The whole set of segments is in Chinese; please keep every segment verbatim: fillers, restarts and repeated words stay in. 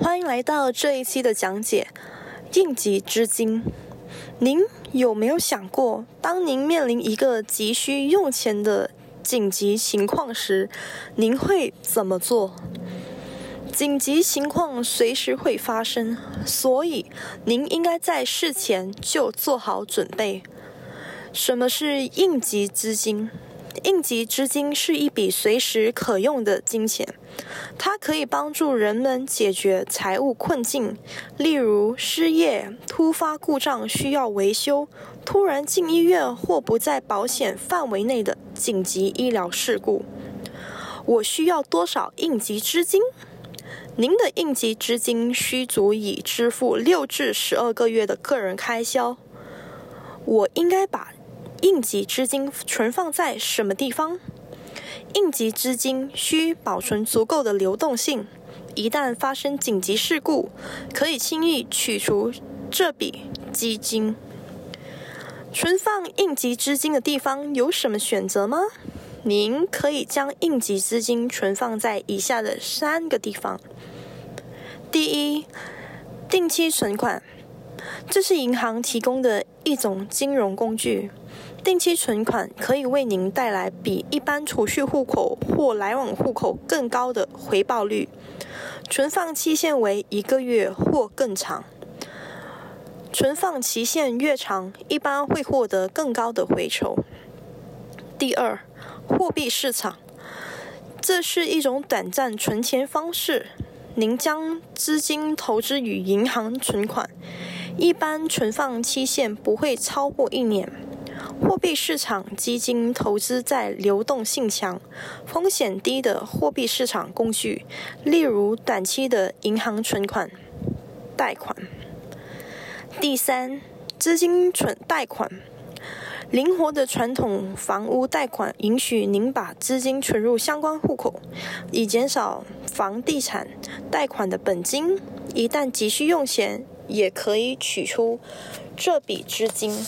欢迎来到这一期的讲解，应急资金。您有没有想过，当您面临一个急需用钱的紧急情况时，您会怎么做？紧急情况随时会发生，所以您应该在事前就做好准备。什么是应急资金？应急资金是一笔随时可用的金钱，它可以帮助人们解决财务困境，例如失业、突发故障需要维修、突然进医院或不在保险范围内的紧急医疗事故。我需要多少应急资金？您的应急资金需足以支付六至十二个月的个人开销。我应该把应急资金存放在什么地方？应急资金需保存足够的流动性，一旦发生紧急事故，可以轻易取出这笔基金。存放应急资金的地方有什么选择吗？您可以将应急资金存放在以下的三个地方。第一，定期存款，这是银行提供的一种金融工具。定期存款可以为您带来比一般储蓄户口或来往户口更高的回报率，存放期限为一个月或更长。存放期限越长，一般会获得更高的回酬。第二，货币市场，这是一种短暂存钱方式。您将资金投资于银行存款，一般存放期限不会超过一年。货币市场基金投资在流动性强、风险低的货币市场工具，例如短期的银行存款、贷款。第三，资金存贷款，灵活的传统房屋贷款允许您把资金存入相关户口，以减少房地产贷款的本金。一旦急需用钱，也可以取出这笔资金。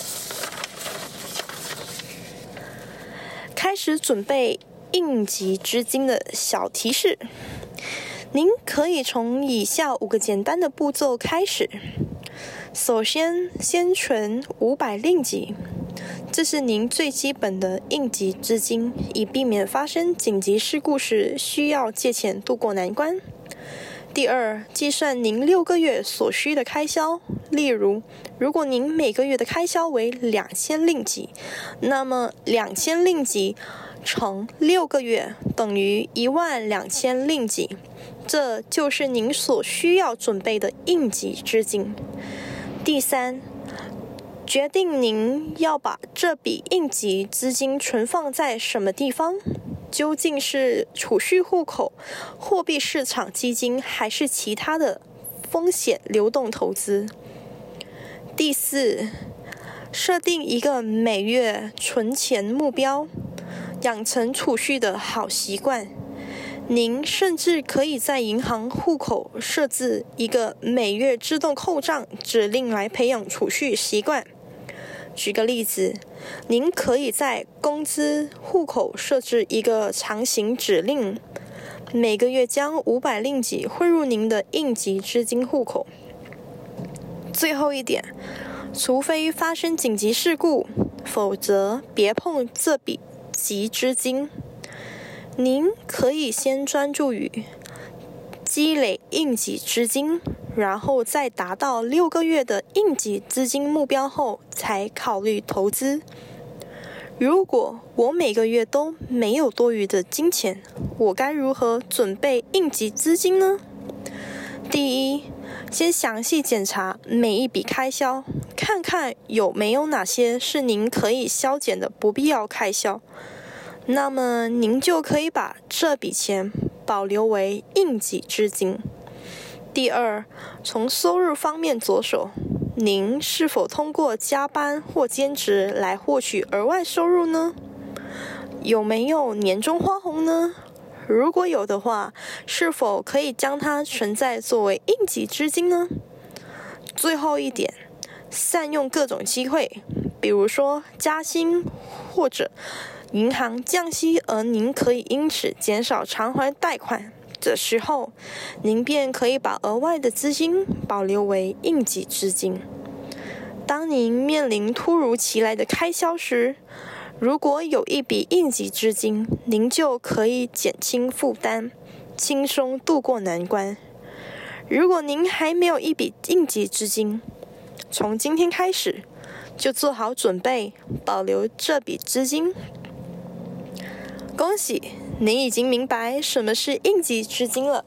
开始准备应急资金的小提示，您可以从以下五个简单的步骤开始。首先，先存五百令吉，这是您最基本的应急资金，以避免发生紧急事故时需要借钱渡过难关。第二，计算您六个月所需的开销，例如，如果您每个月的开销为两千令吉，那么两千令吉乘六个月等于一万两千令吉，这就是您所需要准备的应急资金。第三，决定您要把这笔应急资金存放在什么地方，究竟是储蓄户口、货币市场基金，还是其他的风险流动投资。第四，设定一个每月存钱目标，养成储蓄的好习惯。您甚至可以在银行户口设置一个每月自动扣账指令来培养储蓄习惯。举个例子，您可以在工资户口设置一个长形指令，每个月将五百令吉汇入您的应急资金户口。最后一点，除非发生紧急事故，否则别碰这笔急资金。您可以先专注于积累应急资金，然后在达到六个月的应急资金目标后，才考虑投资。如果我每个月都没有多余的金钱，我该如何准备应急资金呢？第一，先详细检查每一笔开销，看看有没有哪些是您可以削减的不必要开销。那么您就可以把这笔钱保留为应急资金。第二，从收入方面着手，您是否通过加班或兼职来获取额外收入呢？有没有年终花红呢？如果有的话，是否可以将它存在作为应急资金呢？最后一点，善用各种机会，比如说加薪或者银行降息，而您可以因此减少偿还贷款， 的时候，您便可以把额外的资金保留为应急资金。当您面临突如其来的开销时，如果有一笔应急资金，您就可以减轻负担，轻松度过难关。如果您还没有一笔应急资金，从今天开始就做好准备，保留这笔资金。恭喜，您已经明白什么是应急资金了。